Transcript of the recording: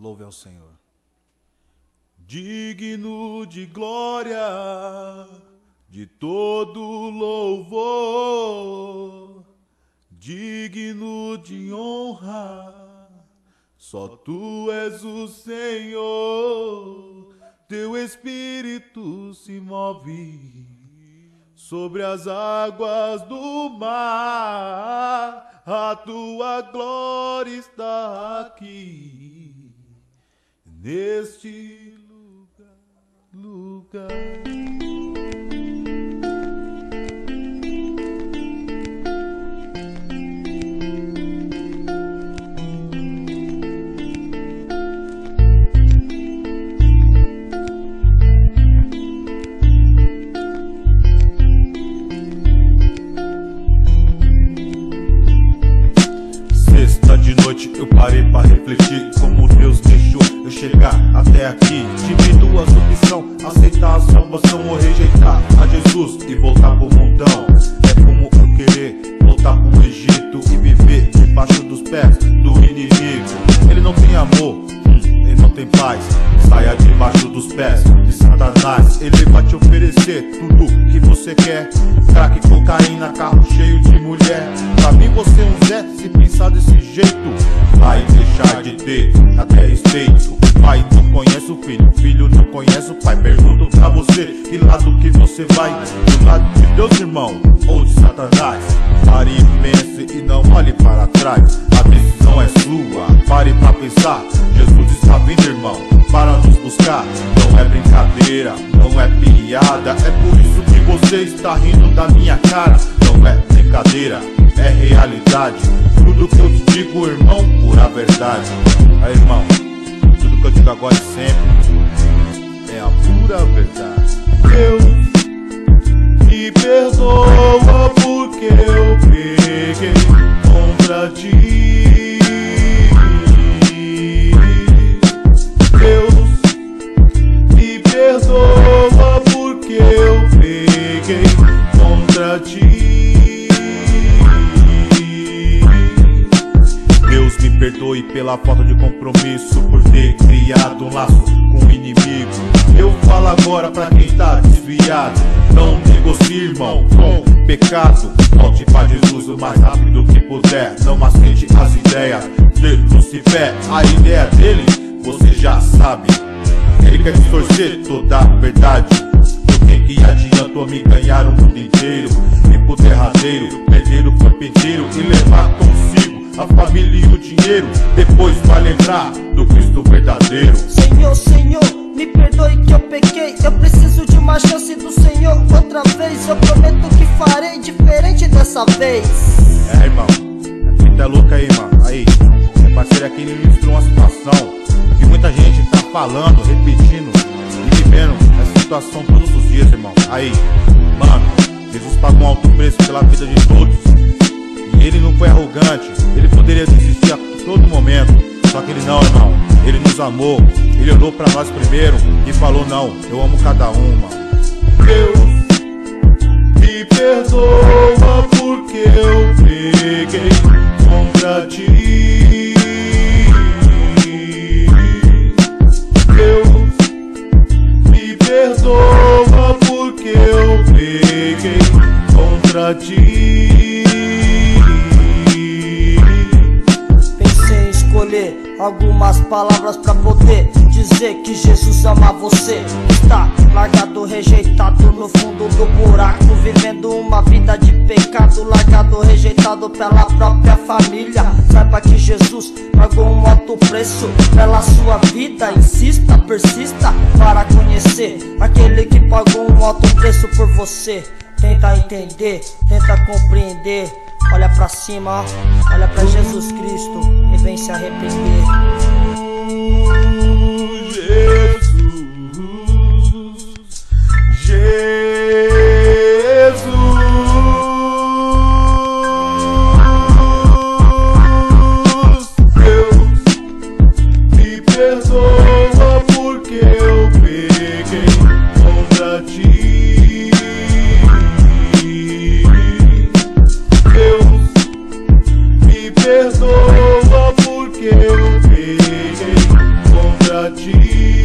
Louve ao Senhor. Digno de glória, de todo louvor, digno de honra, só tu és o Senhor. Teu Espírito se move sobre as águas do mar, a tua glória está aqui, neste lugar. De noite eu parei pra refletir como Deus deixou eu chegar até aqui. Tive duas opções, aceitar a salvação ou rejeitar a Jesus e voltar pro mundão. É como eu querer voltar pro Egito e viver debaixo dos pés do inimigo. Ele não tem amor, ele não tem paz. Saia debaixo dos pés de Satanás. Ele vai te oferecer tudo que você quer: crack, cocaína, carro cheio de mulher. Pra mim você é um Zé se pensar desse jeito. Vai deixar de ter até respeito. O pai não conhece o filho não conhece o pai. Pergunto pra você, que lado que você vai? Do lado de Deus, irmão, ou de Satanás? Pare e pense e não olhe para trás. A decisão é sua, pare pra pensar. Jesus está vindo, irmão, para nos buscar. Não é brincadeira, não é piada. É por isso que você está rindo da minha cara. Não é brincadeira, é realidade. Tudo que eu te digo, irmão, pura verdade. Aí, irmão, tudo que eu digo agora e sempre é a pura verdade. Deus me perdoa porque eu peguei contra ti. Deus me perdoa porque eu peguei contra ti. Deus me perdoe pela falta de compromisso, por ter criado um laço com o inimigo. Eu falo agora pra quem tá desviado: não negocie, irmão, com pecado. Volte pra Jesus o mais rápido que puder. Não aceite as ideias de Lucifer. A ideia dele você já sabe. Ele quer distorcer toda a verdade. Do que adiantou me ganhar o mundo inteiro, ir pro derradeiro, perder o corpo inteiro e levar consigo a família e o dinheiro. Depois vai lembrar do Cristo verdadeiro. Senhor, Senhor, me perdoe que eu pequei. Eu preciso de uma chance do Senhor outra vez. Eu prometo que farei diferente dessa vez. É, irmão, a fita é louca aí, mano. Aí, meu parceiro aqui me mostrou uma situação que muita gente tá falando, repetindo e vivendo essa situação todos os dias, irmão. Aí, mano, Jesus pagou um alto preço pela vida de todos. E ele não foi arrogante, ele poderia desistir a todo momento. Só que ele não, irmão, ele nos amou. Ele olhou pra nós primeiro e falou: não, eu amo cada uma. Deus me perdoa porque eu peguei contra ti. Deus me perdoa porque eu peguei contra ti. Pensei em escolher algumas palavras pra poder dizer que Jesus ama você. Está largado, rejeitado no fundo do buraco, vivendo uma vida de pecado, largado, rejeitado pela própria família. Saiba que Jesus pagou um alto preço pela sua vida. Insista, persista para conhecer aquele que pagou um alto preço por você. Tenta entender, tenta compreender. Olha pra cima, olha pra Jesus Cristo e vem se arrepender. Perdoa porque eu peguei contra ti. Deus me perdoa porque eu peguei para ti.